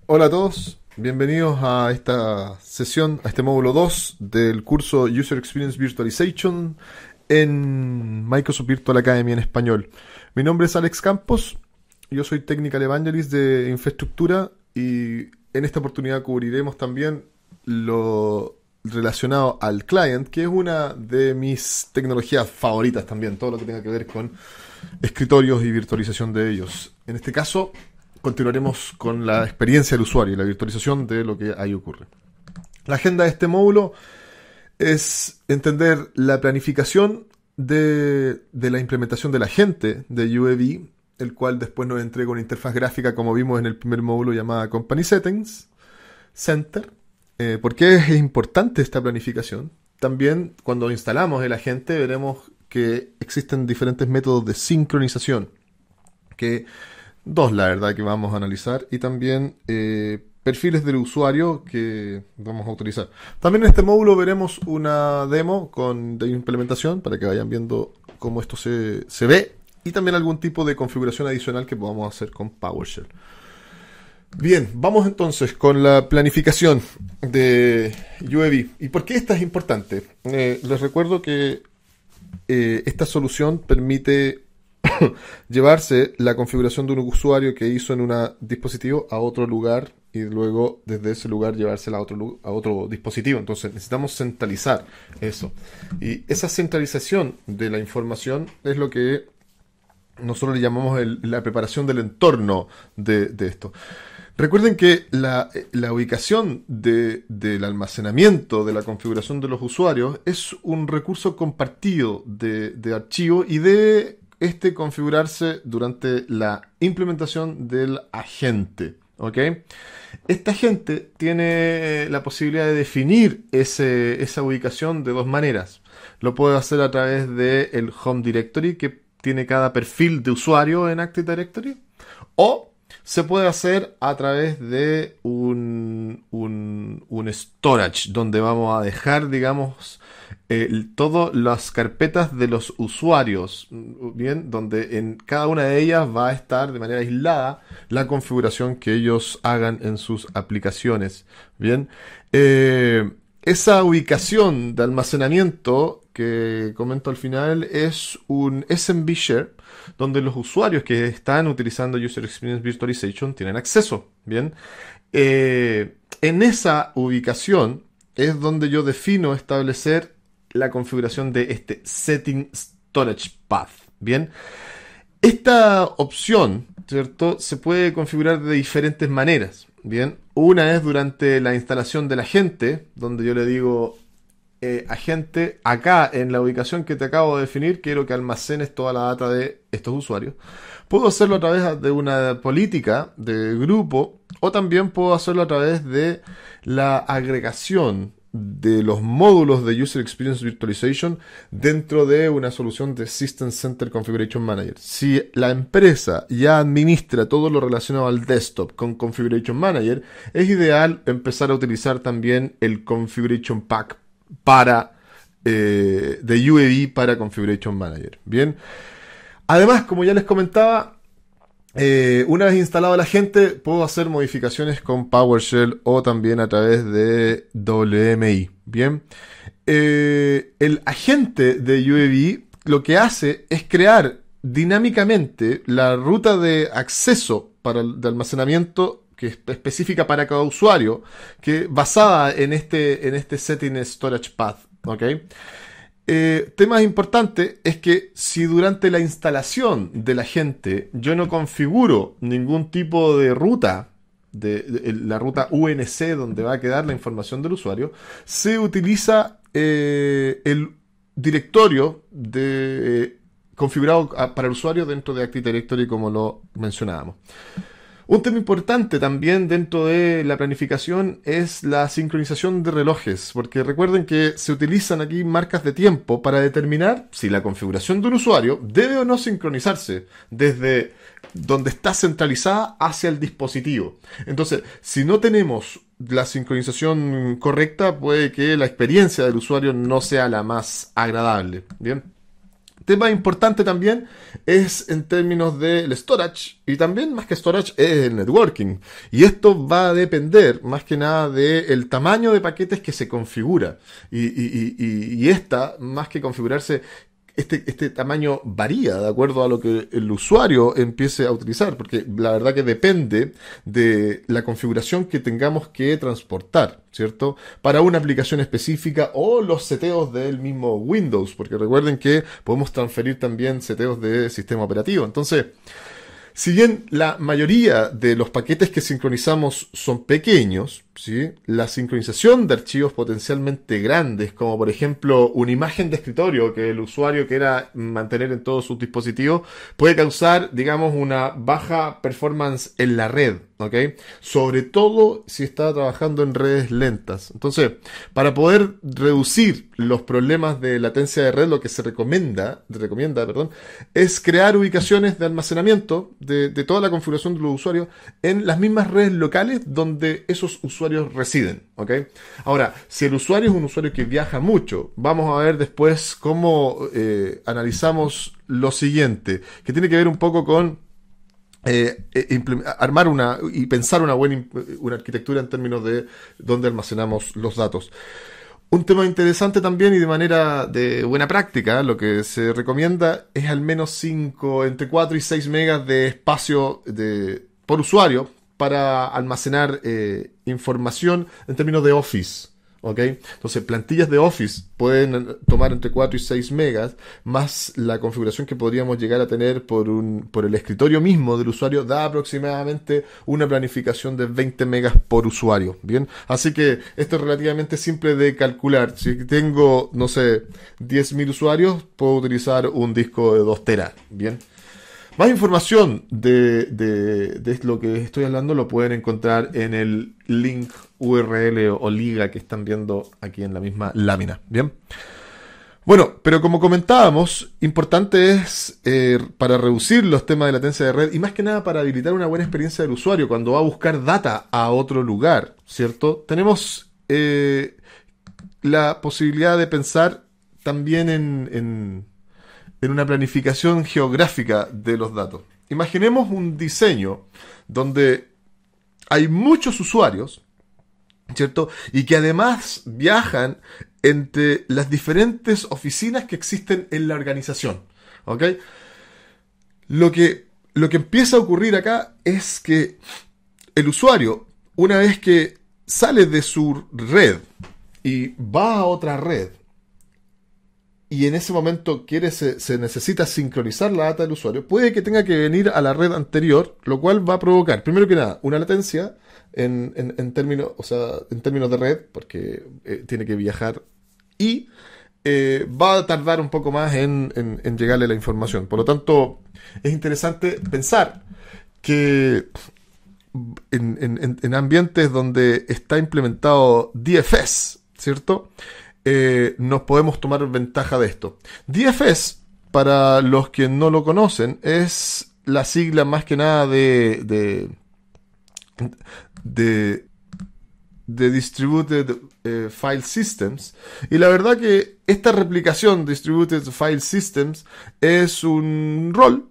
Hola a todos, bienvenidos a esta sesión, a este módulo 2 del curso User Experience Virtualization en Microsoft Virtual Academy en español. Mi nombre es Alex Campos, yo soy Technical Evangelist de infraestructura y en esta oportunidad cubriremos también lo relacionado al client, que es una de mis tecnologías favoritas también, todo lo que tenga que ver con escritorios y virtualización de ellos. En este caso, continuaremos con la experiencia del usuario y la virtualización de lo que ahí ocurre. La agenda de este módulo es entender la planificación de la implementación del agente de UAV, el cual después nos entrega una interfaz gráfica como vimos en el primer módulo llamada Company Settings Center. ¿Por qué es importante esta planificación? También cuando instalamos el agente veremos que existen diferentes métodos de sincronización, que dos, la verdad, que vamos a analizar. Y también perfiles del usuario que vamos a utilizar. También en este módulo veremos una demo de implementación para que vayan viendo cómo esto se ve. Y también algún tipo de configuración adicional que podamos hacer con PowerShell. Bien, vamos entonces con la planificación de UAV. ¿Y por qué esta es importante? Les recuerdo que esta solución permite llevarse la configuración de un usuario que hizo en un dispositivo a otro lugar y luego desde ese lugar llevársela a otro dispositivo. Entonces necesitamos centralizar eso. Y esa centralización de la información es lo que nosotros le llamamos la preparación del entorno de esto. Recuerden que la ubicación del almacenamiento de la configuración de los usuarios es un recurso compartido de archivo y debe configurarse durante la implementación del agente. ¿Ok? Este agente tiene la posibilidad de definir esa ubicación de dos maneras. Lo puede hacer a través del Home Directory que tiene cada perfil de usuario en Active Directory, o se puede hacer a través de un storage, donde vamos a dejar, digamos, todas las carpetas de los usuarios, bien, donde en cada una de ellas va a estar de manera aislada la configuración que ellos hagan en sus aplicaciones. Bien, esa ubicación de almacenamiento que comento al final es un SMB Share, donde los usuarios que están utilizando User Experience Virtualization tienen acceso. Bien, en esa ubicación es donde yo defino establecer la configuración de este Setting Storage Path. Bien, esta opción, ¿cierto?, se puede configurar de diferentes maneras. Bien, una es durante la instalación del agente, donde yo le digo: agente, acá en la ubicación que te acabo de definir, quiero que almacenes toda la data de estos usuarios. Puedo hacerlo a través de una política de grupo, o también puedo hacerlo a través de la agregación de los módulos de User Experience Virtualization dentro de una solución de System Center Configuration Manager. Si la empresa ya administra todo lo relacionado al desktop con Configuration Manager, es ideal empezar a utilizar también el Configuration Pack de UAV para Configuration Manager. Bien. Además, como ya les comentaba, una vez instalado el agente, puedo hacer modificaciones con PowerShell o también a través de WMI. Bien. El agente de UAV lo que hace es crear dinámicamente la ruta de acceso de almacenamiento que es específica para cada usuario, que basada en este Setting Storage Path. ¿Ok? Tema importante es que si durante la instalación del agente yo no configuro ningún tipo de ruta, la ruta UNC donde va a quedar la información del usuario, se utiliza el directorio configurado para el usuario dentro de Active Directory, como lo mencionábamos. Un tema importante también dentro de la planificación es la sincronización de relojes, porque recuerden que se utilizan aquí marcas de tiempo para determinar si la configuración de un usuario debe o no sincronizarse desde donde está centralizada hacia el dispositivo. Entonces, si no tenemos la sincronización correcta, puede que la experiencia del usuario no sea la más agradable. Bien. Tema importante también es en términos del storage, y también más que storage es el networking. Y esto va a depender más que nada del tamaño de paquetes que se configura. Y esta, más que configurarse, este tamaño varía de acuerdo a lo que el usuario empiece a utilizar, porque la verdad que depende de la configuración que tengamos que transportar, ¿cierto? Para una aplicación específica o los seteos del mismo Windows, porque recuerden que podemos transferir también seteos de sistema operativo. Entonces, si bien la mayoría de los paquetes que sincronizamos son pequeños, ¿sí? La sincronización de archivos potencialmente grandes, como por ejemplo una imagen de escritorio que el usuario quiera mantener en todos sus dispositivos, puede causar, digamos, una baja performance en la red, ¿ok? Sobre todo si está trabajando en redes lentas. Entonces, para poder reducir los problemas de latencia de red, lo que se recomienda, es crear ubicaciones de almacenamiento de toda la configuración de los usuarios en las mismas redes locales donde esos usuarios residen, ¿ok? Ahora, si el usuario es un usuario que viaja mucho, vamos a ver después cómo analizamos lo siguiente, que tiene que ver un poco con armar y pensar una arquitectura en términos de dónde almacenamos los datos. Un tema interesante también y de manera de buena práctica, lo que se recomienda es al menos entre 4 y 6 megas de espacio por usuario para almacenar información en términos de Office, ¿ok? Entonces, plantillas de Office pueden tomar entre 4 y 6 megas, más la configuración que podríamos llegar a tener por el escritorio mismo del usuario, da aproximadamente una planificación de 20 megas por usuario, ¿bien? Así que esto es relativamente simple de calcular. Si tengo, no sé, 10.000 usuarios, puedo utilizar un disco de 2 teras, ¿bien? Más información de lo que estoy hablando lo pueden encontrar en el link URL o liga que están viendo aquí en la misma lámina. Bien. Bueno, pero como comentábamos, importante es para reducir los temas de latencia de red y más que nada para habilitar una buena experiencia del usuario cuando va a buscar data a otro lugar, ¿cierto? Tenemos la posibilidad de pensar también en una planificación geográfica de los datos. Imaginemos un diseño donde hay muchos usuarios, ¿cierto? Y que además viajan entre las diferentes oficinas que existen en la organización, ¿ok? Lo que empieza a ocurrir acá es que el usuario, una vez que sale de su red y va a otra red, y en ese momento se necesita sincronizar la data del usuario, puede que tenga que venir a la red anterior, lo cual va a provocar, primero que nada, una latencia en términos de red, porque tiene que viajar y va a tardar un poco más en llegarle la información. Por lo tanto, es interesante pensar que en ambientes donde está implementado DFS, ¿cierto?, nos podemos tomar ventaja de esto. DFS, para los que no lo conocen, es la sigla más que nada de Distributed File Systems. Y la verdad que esta replicación Distributed File Systems es un rol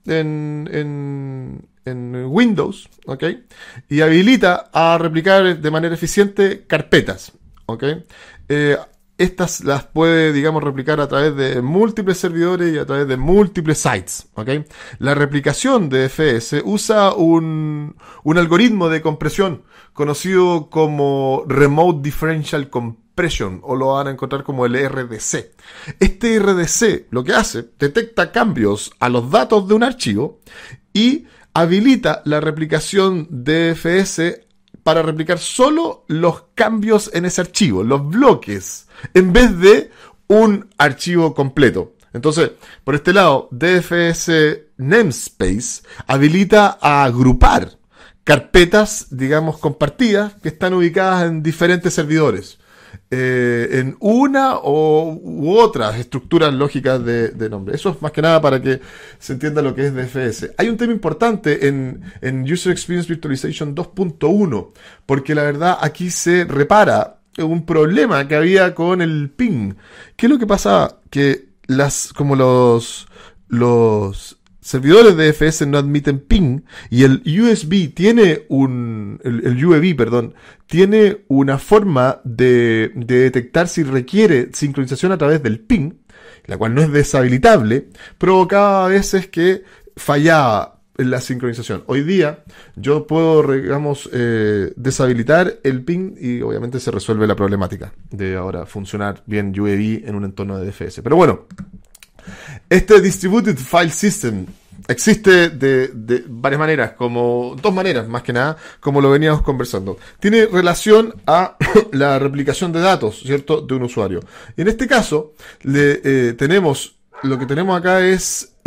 en Windows, ¿ok? Y habilita a replicar de manera eficiente carpetas, ¿ok? Estas las puede, digamos, replicar a través de múltiples servidores y a través de múltiples sites, ¿ok? La replicación de DFS usa un algoritmo de compresión conocido como Remote Differential Compression, o lo van a encontrar como el RDC. Este RDC lo que hace, detecta cambios a los datos de un archivo y habilita la replicación de DFS para replicar solo los cambios en ese archivo, los bloques, en vez de un archivo completo. Entonces, por este lado, DFS Namespace habilita a agrupar carpetas, digamos, compartidas que están ubicadas en diferentes servidores, en una u otras estructuras lógicas de nombre. Eso es más que nada para que se entienda lo que es DFS. Hay un tema importante en User Experience Virtualization 2.1, porque la verdad aquí se repara un problema que había con el ping. ¿Qué es lo que pasa? Que como los servidores de DFS no admiten ping y el USB tiene el UEB, perdón, tiene una forma de detectar si requiere sincronización a través del ping, la cual no es deshabilitable, provocaba a veces que fallaba en la sincronización. Hoy día yo puedo, digamos, deshabilitar el ping y obviamente se resuelve la problemática de ahora funcionar bien UEB en un entorno de DFS. Pero bueno, este Distributed File System existe de varias maneras, dos maneras más que nada, como lo veníamos conversando. Tiene relación a la replicación de datos, ¿cierto?, de un usuario. Y en este caso, lo que tenemos acá es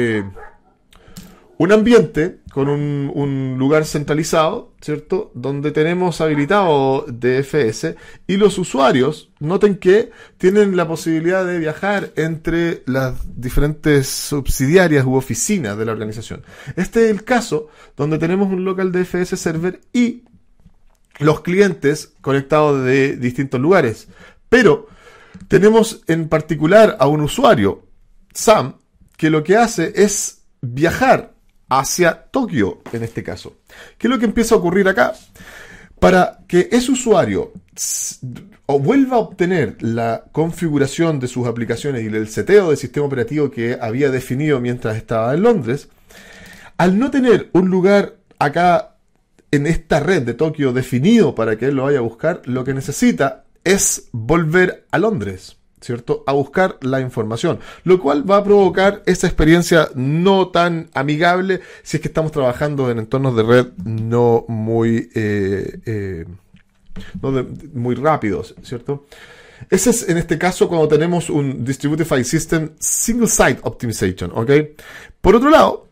un ambiente con un lugar centralizado, ¿cierto?, donde tenemos habilitado DFS y los usuarios, noten que tienen la posibilidad de viajar entre las diferentes subsidiarias u oficinas de la organización. Este es el caso donde tenemos un local DFS server y los clientes conectados de distintos lugares. Pero tenemos en particular a un usuario, Sam, que lo que hace es viajar hacia Tokio, en este caso. ¿Qué es lo que empieza a ocurrir acá? Para que ese usuario vuelva a obtener la configuración de sus aplicaciones y el seteo del sistema operativo que había definido mientras estaba en Londres, al no tener un lugar acá en esta red de Tokio definido para que él lo vaya a buscar, lo que necesita es volver a Londres, ¿cierto?, a buscar la información, lo cual va a provocar esa experiencia no tan amigable si es que estamos trabajando en entornos de red no muy muy rápidos, ¿cierto? Ese es en este caso cuando tenemos un Distributed File System Single Site Optimization, ¿ok? Por otro lado,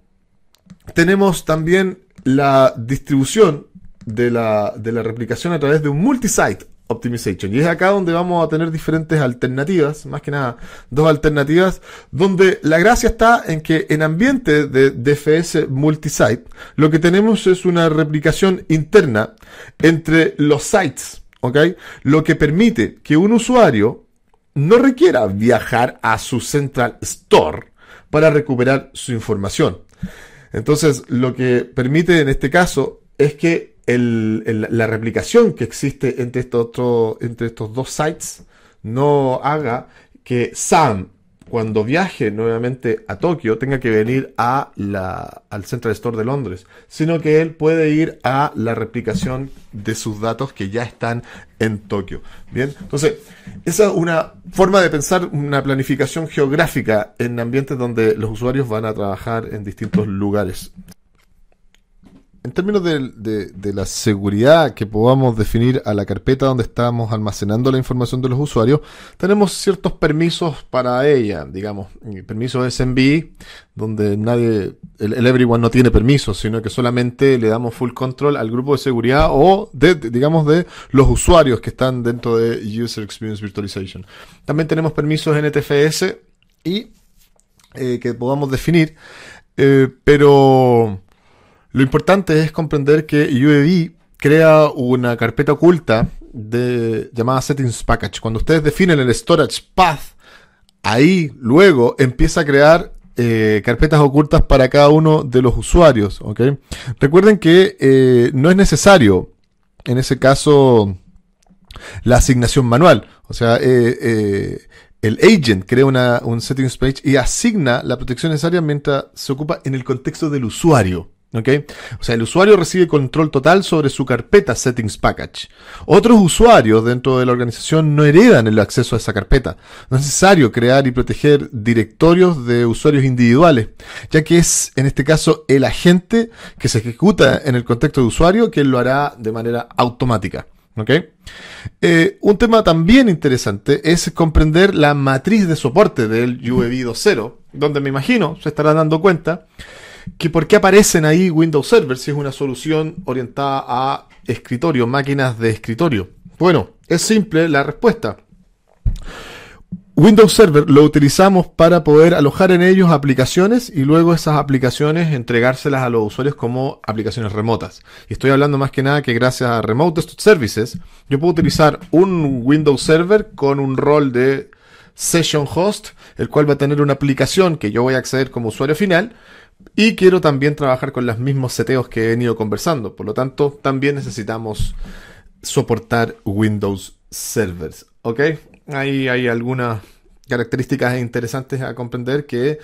tenemos también la distribución de la replicación a través de un Multi-Site Optimization. Y es acá donde vamos a tener diferentes alternativas, más que nada dos alternativas, donde la gracia está en que en ambiente de DFS multisite, lo que tenemos es una replicación interna entre los sites, ¿ok? Lo que permite que un usuario no requiera viajar a su Central Store para recuperar su información. Entonces, lo que permite en este caso es que la replicación que existe entre estos dos sites no haga que Sam, cuando viaje nuevamente a Tokio, tenga que venir al Central Store de Londres, sino que él puede ir a la replicación de sus datos que ya están en Tokio. Bien, entonces, esa es una forma de pensar una planificación geográfica en ambientes donde los usuarios van a trabajar en distintos lugares. En términos de la seguridad que podamos definir a la carpeta donde estamos almacenando la información de los usuarios, tenemos ciertos permisos para ella, digamos, permisos SMB, donde el everyone no tiene permisos, sino que solamente le damos full control al grupo de seguridad o digamos, de los usuarios que están dentro de User Experience Virtualization. También tenemos permisos NTFS y que podamos definir, pero lo importante es comprender que UEB crea una carpeta oculta llamada Settings Package. Cuando ustedes definen el Storage Path, ahí luego empieza a crear carpetas ocultas para cada uno de los usuarios, ¿ok? Recuerden que no es necesario, en ese caso, la asignación manual. O sea, el agent crea un settings page y asigna la protección necesaria mientras se ocupa en el contexto del usuario. ¿Okay? O sea, el usuario recibe control total sobre su carpeta Settings Package. Otros usuarios dentro de la organización no heredan el acceso a esa carpeta. No es necesario crear y proteger directorios de usuarios individuales, ya que es, en este caso, el agente que se ejecuta en el contexto de usuario quien lo hará de manera automática. ¿Okay? Un tema también interesante es comprender la matriz de soporte del UEB 2.0, donde me imagino se estarán dando cuenta que por qué aparecen ahí Windows Server si es una solución orientada a escritorio, máquinas de escritorio. Bueno, es simple la respuesta. Windows Server lo utilizamos para poder alojar en ellos aplicaciones y luego esas aplicaciones entregárselas a los usuarios como aplicaciones remotas. Y estoy hablando más que nada que gracias a Remote Desktop Services yo puedo utilizar un Windows Server con un rol de Session Host, el cual va a tener una aplicación que yo voy a acceder como usuario final, y quiero también trabajar con los mismos seteos que he venido conversando. Por lo tanto, también necesitamos soportar Windows Servers, ¿ok? Ahí hay algunas características interesantes a comprender que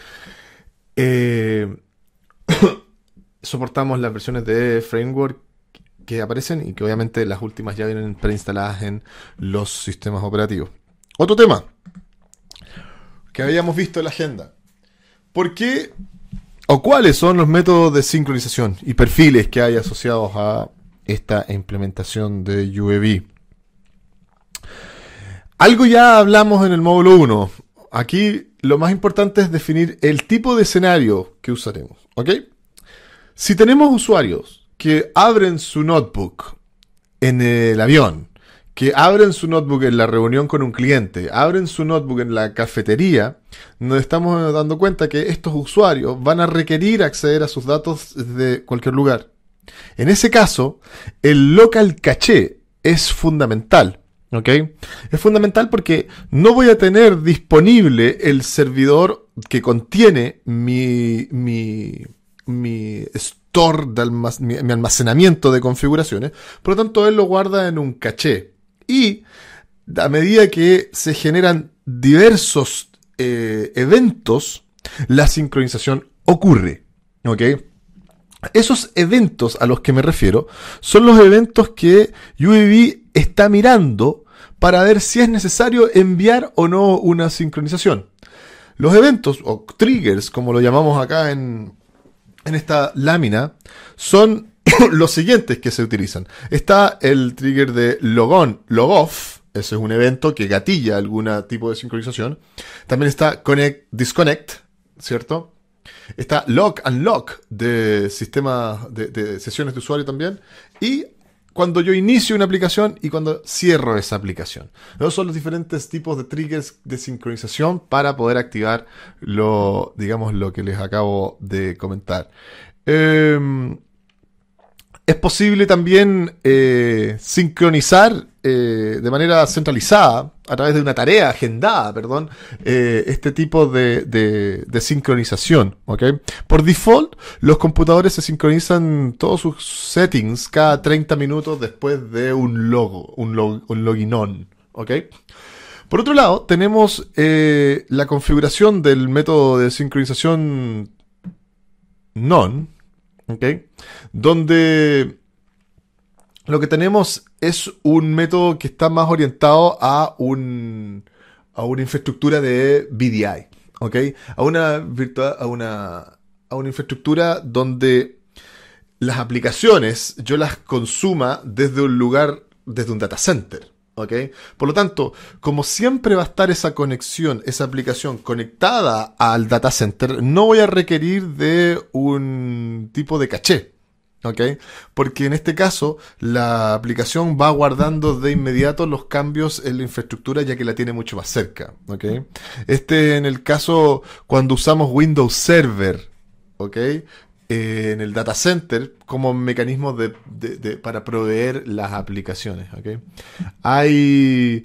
soportamos las versiones de framework que aparecen y que obviamente las últimas ya vienen preinstaladas en los sistemas operativos. Otro tema que habíamos visto en la agenda. ¿Por qué o cuáles son los métodos de sincronización y perfiles que hay asociados a esta implementación de UEB? Algo ya hablamos en el módulo 1. Aquí lo más importante es definir el tipo de escenario que usaremos, ¿ok? Si tenemos usuarios que abren su notebook en el avión, que abren su notebook en la reunión con un cliente, abren su notebook en la cafetería, nos estamos dando cuenta que estos usuarios van a requerir acceder a sus datos de cualquier lugar. En ese caso, el local caché es fundamental. ¿Ok? Es fundamental porque no voy a tener disponible el servidor que contiene mi store, mi almacenamiento de configuraciones. Por lo tanto, él lo guarda en un caché. Y a medida que se generan diversos eventos, la sincronización ocurre. ¿Ok? Esos eventos a los que me refiero son los eventos que UEB está mirando para ver si es necesario enviar o no una sincronización. Los eventos, o triggers, como lo llamamos acá en esta lámina, son los siguientes que se utilizan. Está el trigger de logon, logoff, ese es un evento que gatilla algún tipo de sincronización. También está connect, disconnect, ¿cierto? Está lock and lock de sistema de sesiones de usuario también. Y cuando yo inicio una aplicación y cuando cierro esa aplicación. Esos son los diferentes tipos de triggers de sincronización para poder activar lo que les acabo de comentar. Es posible también sincronizar de manera centralizada, a través de una tarea agendada, este tipo de sincronización. ¿Okay? Por default, los computadores se sincronizan todos sus settings cada 30 minutos después de un login on. ¿Okay? Por otro lado, tenemos la configuración del método de sincronización none, ¿okay? Donde lo que tenemos es un método que está más orientado a una infraestructura de VDI, ¿okay? A una infraestructura donde las aplicaciones yo las consuma desde un lugar, desde un data center. ¿Okay? Por lo tanto, como siempre va a estar esa conexión, esa aplicación conectada al data center, no voy a requerir de un tipo de caché. ¿Okay? Porque en este caso, la aplicación va guardando de inmediato los cambios en la infraestructura ya que la tiene mucho más cerca. ¿Okay? En el caso cuando usamos Windows Server, ¿okay? En el data center como mecanismo para proveer las aplicaciones. ¿Okay? Hay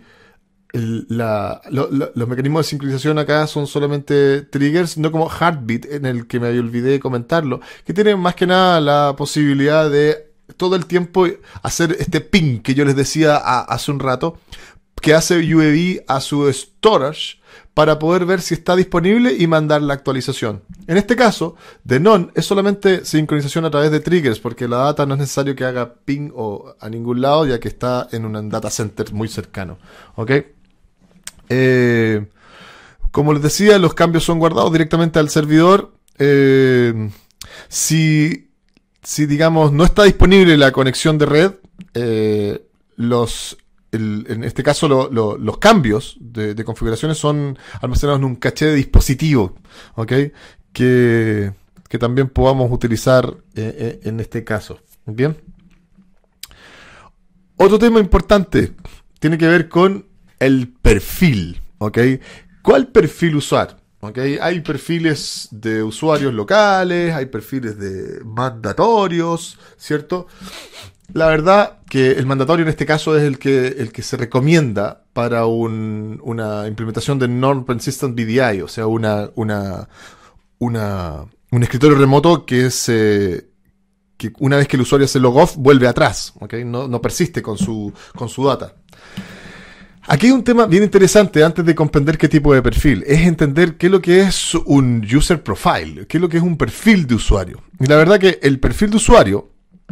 los mecanismos de sincronización acá son solamente triggers, no como Heartbeat, en el que me olvidé de comentarlo, que tienen más que nada la posibilidad de todo el tiempo hacer este ping que yo les decía hace un rato, que hace UEB a su storage para poder ver si está disponible y mandar la actualización. En este caso, de none es solamente sincronización a través de triggers, porque la data no es necesario que haga ping o a ningún lado, ya que está en un data center muy cercano. ¿Ok? Como les decía, los cambios son guardados directamente al servidor. Si digamos no está disponible la conexión de red, en este caso los cambios de configuraciones son almacenados en un caché de dispositivo, ¿okay? que también podamos utilizar en este caso. Bien. Otro tema importante tiene que ver con el perfil, ¿okay? ¿Cuál perfil usar? ¿Okay? Hay perfiles de usuarios locales, hay perfiles de mandatorios, ¿cierto? La verdad que el mandatorio en este caso es el que se recomienda para una implementación de Non-Persistent VDI, o sea, un escritorio remoto que es que una vez que el usuario hace log off vuelve atrás, ¿okay? No persiste con su data. Aquí hay un tema bien interesante antes de comprender qué tipo de perfil. Es entender qué es lo que es un user profile, qué es lo que es un perfil de usuario. Y la verdad que el perfil de usuario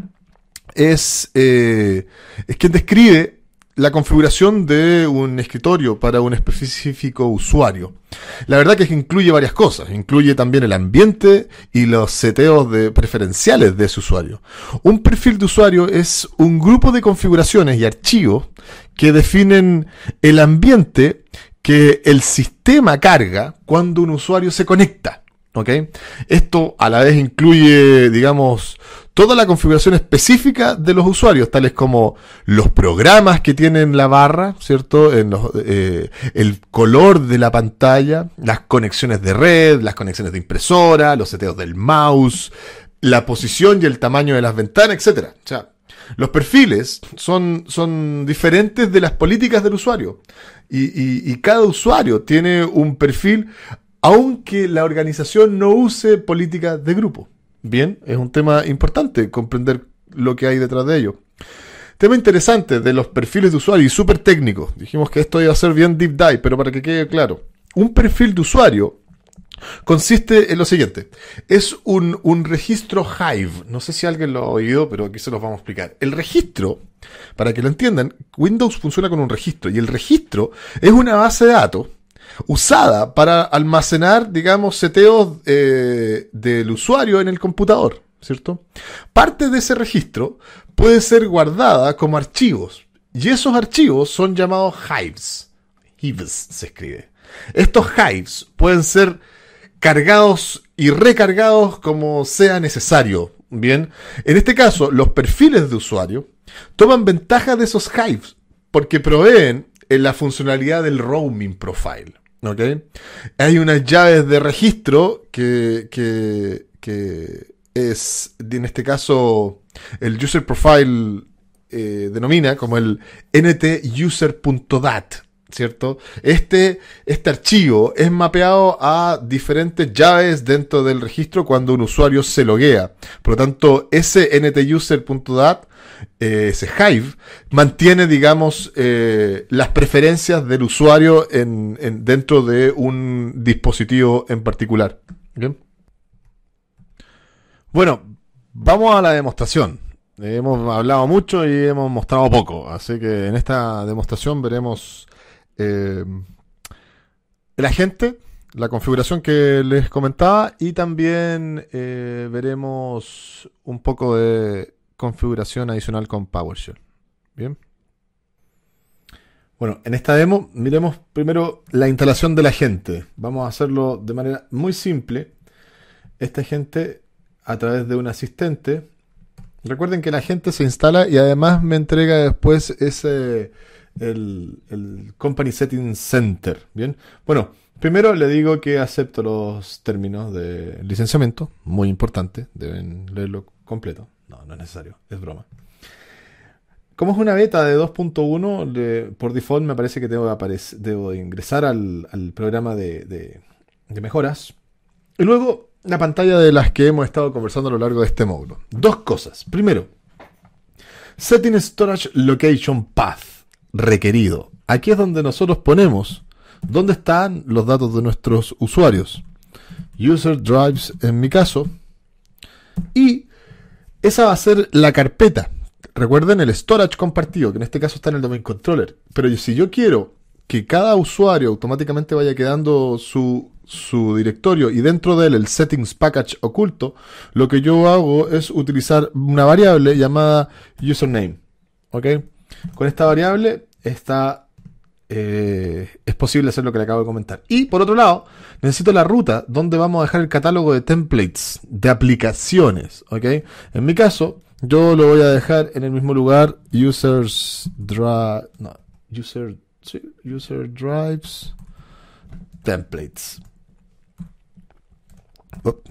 es quien describe la configuración de un escritorio para un específico usuario. La verdad que incluye varias cosas. Incluye también el ambiente y los seteos preferenciales de ese usuario. Un perfil de usuario es un grupo de configuraciones y archivos que definen el ambiente que el sistema carga cuando un usuario se conecta. ¿Ok? Esto a la vez incluye, digamos, toda la configuración específica de los usuarios, tales como los programas que tienen la barra, ¿cierto? El color de la pantalla, las conexiones de red, las conexiones de impresora, los seteos del mouse, la posición y el tamaño de las ventanas, etc. O sea, los perfiles son diferentes de las políticas del usuario. Y cada usuario tiene un perfil, aunque la organización no use políticas de grupo. Bien, es un tema importante comprender lo que hay detrás de ello. Tema interesante de los perfiles de usuario y súper técnico. Dijimos que esto iba a ser bien deep dive, pero para que quede claro. Un perfil de usuario consiste en lo siguiente. Es un registro Hive. No sé si alguien lo ha oído, pero aquí se los vamos a explicar. El registro, para que lo entiendan, Windows funciona con un registro. Y el registro es una base de datos usada para almacenar, digamos, seteos del usuario en el computador, ¿cierto? Parte de ese registro puede ser guardada como archivos, y esos archivos son llamados hives. Hives se escribe. Estos hives pueden ser cargados y recargados como sea necesario. Bien, en este caso, los perfiles de usuario toman ventaja de esos hives porque proveen la funcionalidad del roaming profile. ¿Okay? Hay unas llaves de registro que es, en este caso, el user profile denomina como el ntuser.dat, ¿cierto? Este archivo es mapeado a diferentes llaves dentro del registro cuando un usuario se loguea. Por lo tanto, ese ntuser.dat, ese Hive, mantiene, digamos, las preferencias del usuario dentro de un dispositivo en particular. ¿Bien? Bueno, vamos a la demostración. Hemos hablado mucho y hemos mostrado poco, así que en esta demostración veremos el agente, la configuración que les comentaba, y también veremos un poco de configuración adicional con PowerShell. Bien. Bueno, en esta demo miremos primero la instalación del agente. Vamos a hacerlo de manera muy simple. Este agente a través de un asistente. Recuerden que el agente se instala y además me entrega después el Company Settings Center. Bien. Bueno, primero le digo que acepto los términos de licenciamiento. Muy importante. Deben leerlo completo. No es necesario. Es broma. Como es una beta de 2.1, por default me parece que debo ingresar al programa de mejoras. Y luego la pantalla de las que hemos estado conversando a lo largo de este módulo. Dos cosas. Primero, Setting Storage Location Path requerido. Aquí es donde nosotros ponemos dónde están los datos de nuestros usuarios. User Drives en mi caso. Y esa va a ser la carpeta. Recuerden el storage compartido, que en este caso está en el domain controller. Pero si yo quiero que cada usuario automáticamente vaya quedando su directorio y dentro de él el settings package oculto, lo que yo hago es utilizar una variable llamada username. ¿Ok? Con esta variable es posible hacer lo que le acabo de comentar. Y por otro lado, necesito la ruta donde vamos a dejar el catálogo de templates, de aplicaciones. ¿Ok? En mi caso, yo lo voy a dejar en el mismo lugar, user drives templates.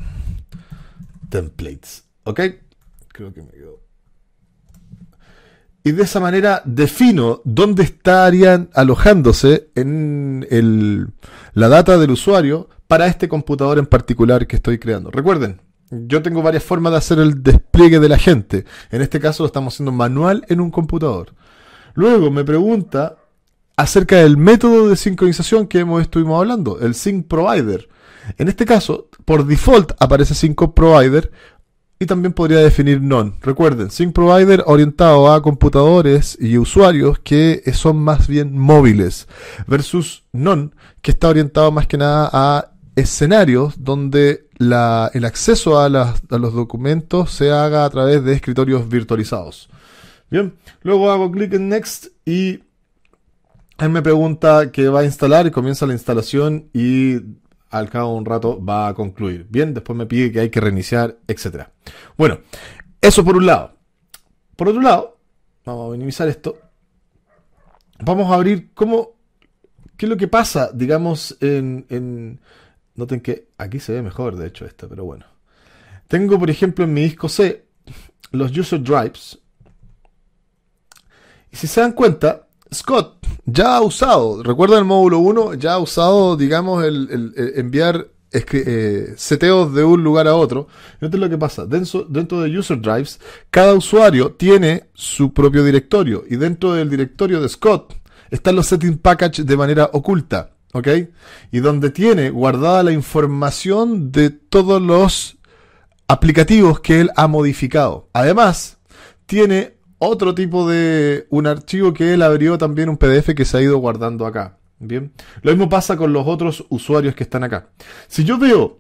Templates. ¿Ok? Creo que me quedó. y de esa manera defino dónde estarían alojándose en la data del usuario para este computador en particular que estoy creando. Recuerden, yo tengo varias formas de hacer el despliegue del agente. En este caso lo estamos haciendo manual en un computador. Luego me pregunta acerca del método de sincronización que estuvimos hablando, el Sync Provider. En este caso, por default aparece Sync Provider y también podría definir None. Recuerden, Sync Provider orientado a computadores y usuarios que son más bien móviles, versus None, que está orientado más que nada a escenarios donde el acceso a los documentos se haga a través de escritorios virtualizados. Bien, luego hago clic en Next y él me pregunta qué va a instalar y comienza la instalación y al cabo de un rato va a concluir. Bien, después me pide que hay que reiniciar, etc. Bueno, eso por un lado. Por otro lado, vamos a minimizar esto. Vamos a abrir qué es lo que pasa, digamos, noten que aquí se ve mejor, de hecho, esto, pero bueno. Tengo, por ejemplo, en mi disco C, los user drives. Y si se dan cuenta, Scott ya ha usado, recuerda el módulo 1, ya ha usado, digamos, el enviar seteos de un lugar a otro. Noten lo que pasa, dentro de user drives, cada usuario tiene su propio directorio, y dentro del directorio de Scott están los setting package de manera oculta, ¿ok? Y donde tiene guardada la información de todos los aplicativos que él ha modificado. Además, tiene otro tipo de un archivo que él abrió también, un PDF que se ha ido guardando acá. Bien. Lo mismo pasa con los otros usuarios que están acá. Si yo veo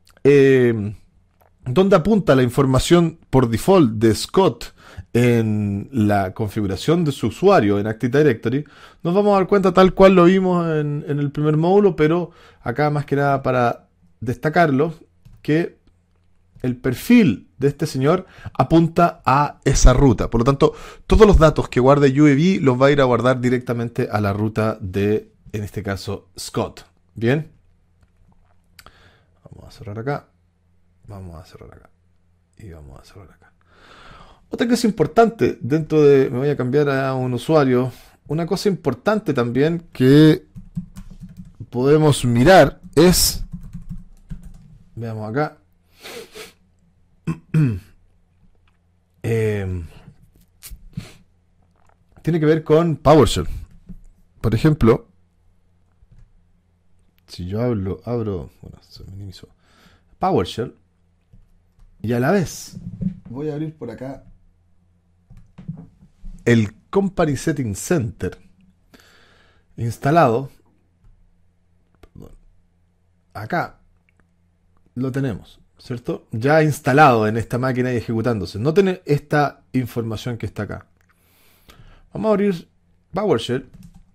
dónde apunta la información por default de Scott en la configuración de su usuario en Active Directory, nos vamos a dar cuenta tal cual lo vimos en el primer módulo, pero acá más que nada para destacarlo, que el perfil de este señor apunta a esa ruta. Por lo tanto, todos los datos que guarde UEB los va a ir a guardar directamente a la ruta de, en este caso, Scott. Bien. Vamos a cerrar acá. Vamos a cerrar acá. Y vamos a cerrar acá. Otra cosa importante dentro de... Me voy a cambiar a un usuario. Una cosa importante también que podemos mirar es... Veamos acá. Tiene que ver con PowerShell. Por ejemplo, si yo abro, bueno, se minimizó PowerShell, y a la vez voy a abrir por acá el Company Setting Center instalado. Perdón. Acá lo tenemos, ¿cierto? Ya instalado en esta máquina y ejecutándose. Noten esta información que está acá. Vamos a abrir PowerShell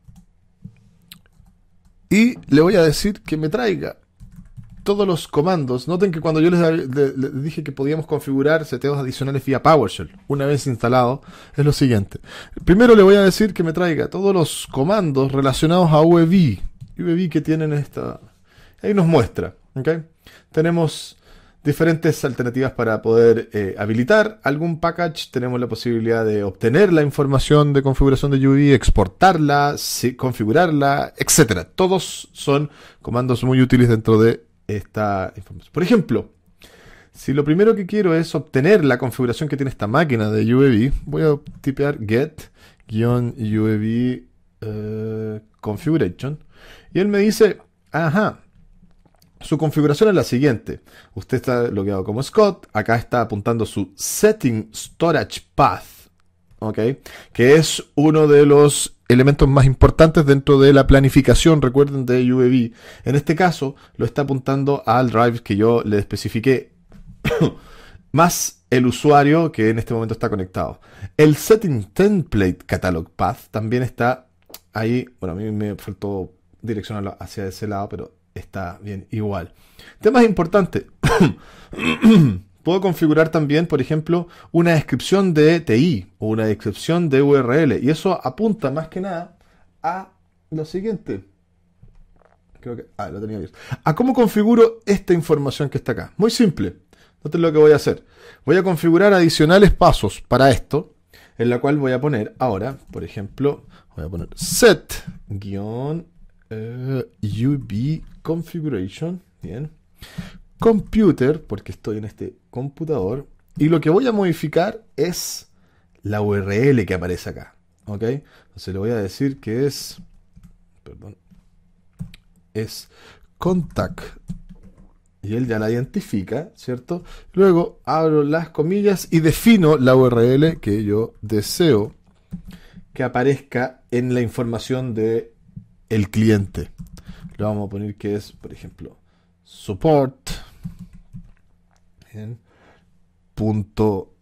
y le voy a decir que me traiga todos los comandos. Noten que cuando yo les dije que podíamos configurar seteos adicionales vía PowerShell, una vez instalado, es lo siguiente. Primero le voy a decir que me traiga todos los comandos relacionados a UEB. UEB que tienen esta... Ahí nos muestra, ¿ok? Tenemos diferentes alternativas para poder habilitar algún package. Tenemos la posibilidad de obtener la información de configuración de UEB, exportarla, configurarla, etc. Todos son comandos muy útiles dentro de esta información. Por ejemplo, si lo primero que quiero es obtener la configuración que tiene esta máquina de UEB, voy a tipear get-ueb configuration y él me dice, ajá, su configuración es la siguiente. Usted está logueado como Scott. Acá está apuntando su Setting Storage Path, ¿ok? Que es uno de los elementos más importantes dentro de la planificación, recuerden, de UEB. En este caso, lo está apuntando al drive que yo le especifiqué, más el usuario que en este momento está conectado. El Setting Template Catalog Path también está ahí. Bueno, a mí me faltó direccionarlo hacia ese lado, pero está bien igual. Temas importantes. Puedo configurar también, por ejemplo, una descripción de TI o una descripción de URL. Y eso apunta más que nada a lo siguiente. Creo que... lo tenía abierto. A cómo configuro esta información que está acá. Muy simple. Noten lo que voy a hacer. Voy a configurar adicionales pasos para esto. en la cual voy a poner ahora, por ejemplo, voy a poner set UV configuration, bien, computer, porque estoy en este computador, y lo que voy a modificar es la URL que aparece acá, ¿ok? Entonces le voy a decir que es, perdón, es contact, y él ya la identifica, ¿cierto? Luego abro las comillas y defino la URL que yo deseo que aparezca en la información de el cliente. Le vamos a poner que es, por ejemplo, support, bien, punto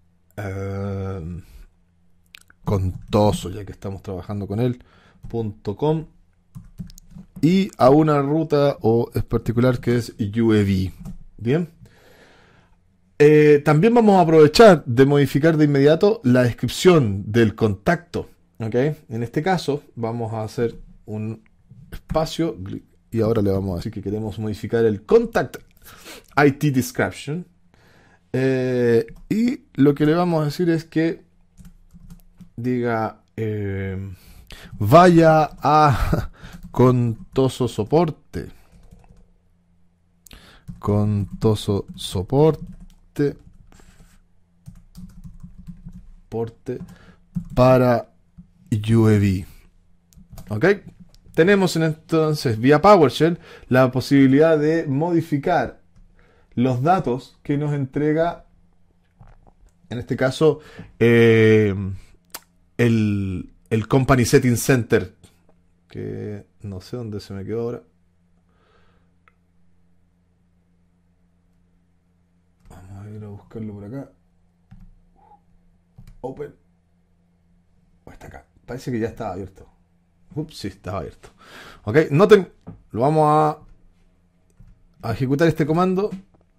contoso, ya que estamos trabajando con él, .com, y a una ruta o es particular que es UEV. Bien. También vamos a aprovechar de modificar de inmediato la descripción del contacto. ¿Ok? En este caso vamos a hacer un espacio y ahora le vamos a decir que queremos modificar el contact IT description. Y lo que le vamos a decir es que diga vaya a contoso soporte para UEV. ¿Ok? Tenemos entonces vía PowerShell la posibilidad de modificar los datos que nos entrega, en este caso, el Company Settings Center, que no sé dónde se me quedó ahora. Vamos a ir a buscarlo por acá. Open. O está acá. Parece que ya estaba abierto. Ups, sí, estaba abierto. Ok, noten, lo vamos a ejecutar este comando.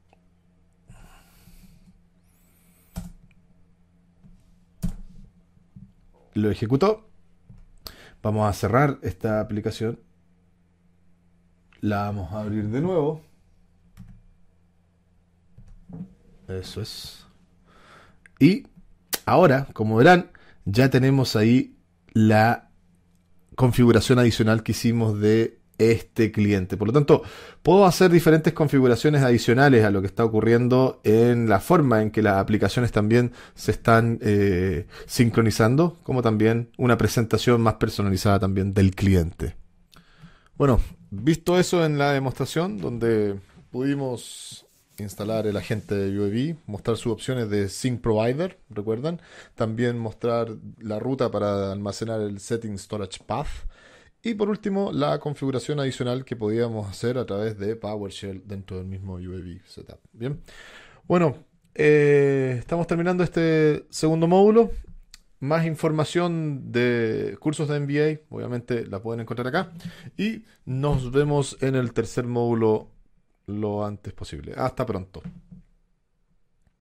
Lo ejecutó. Vamos a cerrar esta aplicación. La vamos a abrir de nuevo. Eso es. Y ahora, como verán, ya tenemos ahí la configuración adicional que hicimos de este cliente. Por lo tanto, puedo hacer diferentes configuraciones adicionales a lo que está ocurriendo en la forma en que las aplicaciones también se están sincronizando, como también una presentación más personalizada también del cliente. Bueno, visto eso en la demostración, donde pudimos instalar el agente de UEV, mostrar sus opciones de Sync Provider, ¿recuerdan? También mostrar la ruta para almacenar el Setting Storage Path. Y por último, la configuración adicional que podíamos hacer a través de PowerShell dentro del mismo UEV setup. Bien. Bueno, estamos terminando este segundo módulo. Más información de cursos de MBA, obviamente la pueden encontrar acá. Y nos vemos en el tercer módulo lo antes posible. Hasta pronto.